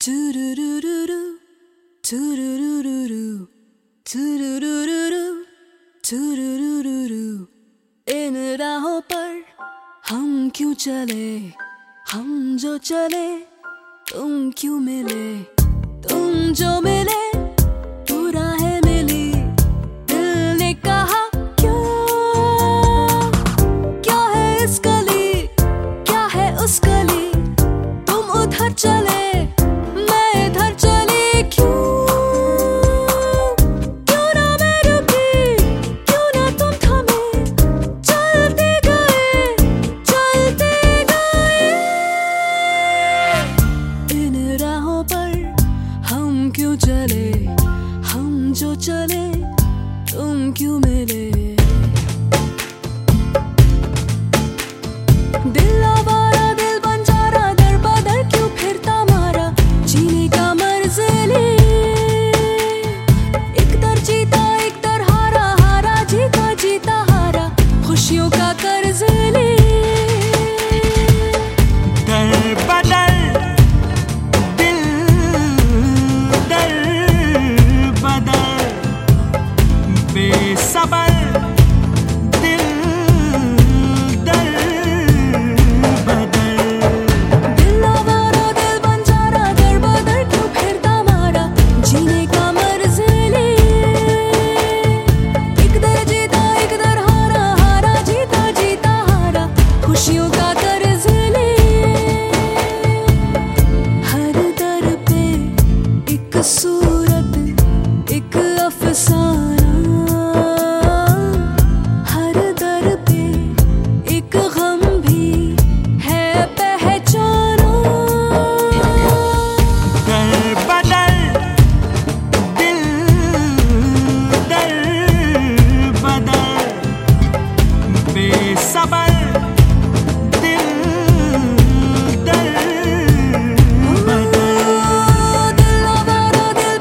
Turururu, turururu, turururu, turururu। इन राहों पर हम क्यों चले, हम जो चले तुम क्यों मिले, तुम जो मिले बुरा है मिली। दिल ने कहा क्यों, क्या है इस गली, क्या है उस गली, तुम उधर चले मैं इधर चली। क्यों, क्यों ना मैं रुकी, क्यों ना तुम थमे, चलते गए, चलते गए। इन राहों पर हम क्यों चले, हम जो चले तुम क्यों मिले। दिल आवारा दिल बंजारा दर बदर क्यों फिरता मारा, जीने का मर्ज ले। एक दर जीता एक दर हारा, हारा जीता जीता हारा, खुशियों का कर्ज ले। दर बदर दिल दर बदर बेसबर दिल दर बदर। दिल आवारा दिल बंजारा दर बदर क्यों फिरता मारा, जीने का मर्ज ले। एक दर जीता एक दर हारा, हारा जीता जीता हारा, खुशियों का कर्ज ले। हर दर पे एक सूरत एक अफसाना, हर दर पे एक गम भी है पहचाना। दर बदर दिल दर बदर बेसबर दिल दर बदर। दिल आवारा दिल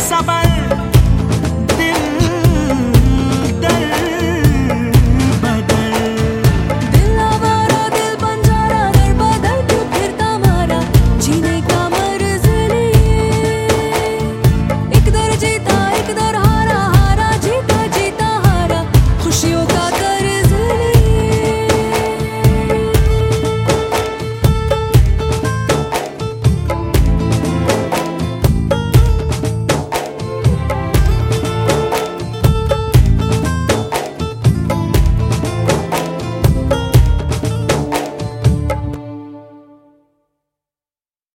सबर